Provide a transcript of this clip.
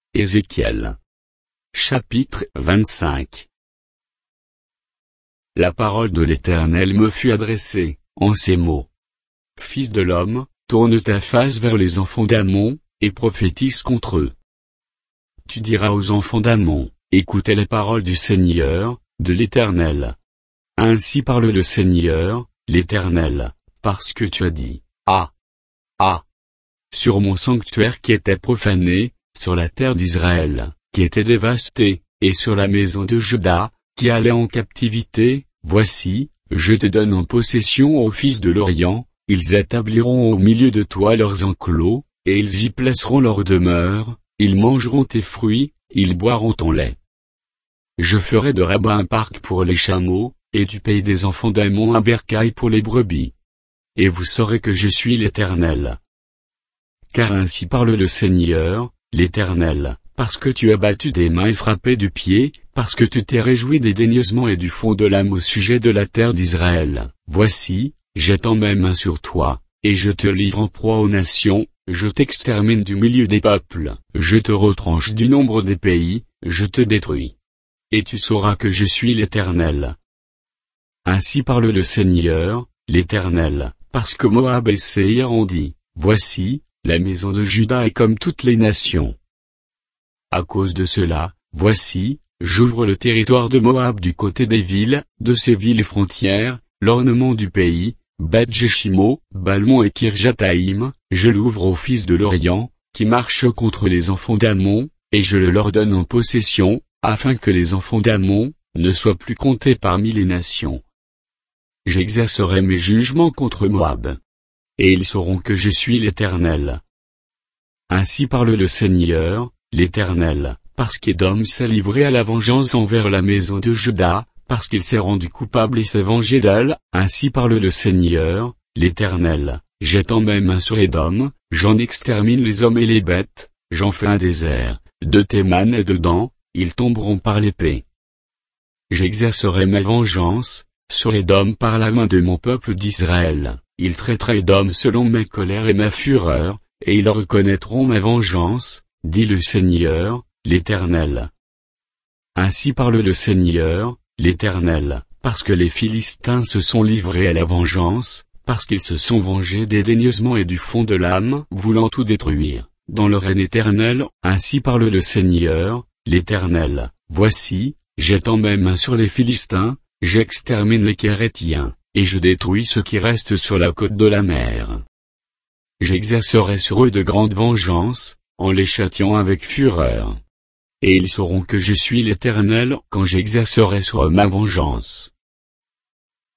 Ézéchiel. Chapitre 25. La parole de l'Éternel me fut adressée, en ces mots. Fils de l'homme, tourne ta face vers les enfants d'Ammon, et prophétise contre eux. Tu diras aux enfants d'Ammon, écoutez les paroles du Seigneur, de l'Éternel. Ainsi parle le Seigneur, l'Éternel, parce que tu as dit, Ah! Ah! Sur mon sanctuaire qui était profané, sur la terre d'Israël, qui était dévastée, et sur la maison de Juda, qui allait en captivité, voici, je te donne en possession aux fils de l'Orient, ils établiront au milieu de toi leurs enclos, et ils y placeront leur demeure, ils mangeront tes fruits, ils boiront ton lait. Je ferai de Rabba un parc pour les chameaux, et du pays des enfants d'Ammon un bercail pour les brebis. Et vous saurez que je suis l'Éternel. Car ainsi parle le Seigneur, l'Éternel, parce que tu as battu des mains et frappé du pied, parce que tu t'es réjoui dédaigneusement et du fond de l'âme au sujet de la terre d'Israël. Voici, j'étends mes mains sur toi, et je te livre en proie aux nations, je t'extermine du milieu des peuples, je te retranche du nombre des pays, je te détruis. Et tu sauras que je suis l'Éternel. Ainsi parle le Seigneur, l'Éternel, parce que Moab et Séir ont dit, voici, la maison de Juda est comme toutes les nations. À cause de cela, voici, j'ouvre le territoire de Moab du côté des villes, de ses villes frontières, l'ornement du pays, Beth-Jéchimo, Balmon et Kirjataïm, je l'ouvre aux fils de l'Orient, qui marchent contre les enfants d'Ammon, et je le leur donne en possession, afin que les enfants d'Ammon ne soient plus comptés parmi les nations. J'exercerai mes jugements contre Moab. Et ils sauront que je suis l'Éternel. Ainsi parle le Seigneur, l'Éternel, parce qu'Édom s'est livré à la vengeance envers la maison de Juda, parce qu'il s'est rendu coupable et s'est vengé d'elle, ainsi parle le Seigneur, l'Éternel, j'étends mes mains sur Édom, j'en extermine les hommes et les bêtes, j'en fais un désert, de Théman et dedans, ils tomberont par l'épée. J'exercerai ma vengeance, sur Édom par la main de mon peuple d'Israël. Ils traiteraient Édom selon ma colère et ma fureur, et ils reconnaîtront ma vengeance, dit le Seigneur, l'Éternel. Ainsi parle le Seigneur, l'Éternel, parce que les Philistins se sont livrés à la vengeance, parce qu'ils se sont vengés dédaigneusement et du fond de l'âme, voulant tout détruire, dans leur haine éternelle, ainsi parle le Seigneur, l'Éternel, voici, j'étends mes mains sur les Philistins, j'extermine les Kérétiens, et je détruis ceux qui restent sur la côte de la mer. J'exercerai sur eux de grandes vengeances, en les châtiant avec fureur. Et ils sauront que je suis l'Éternel quand j'exercerai sur eux ma vengeance.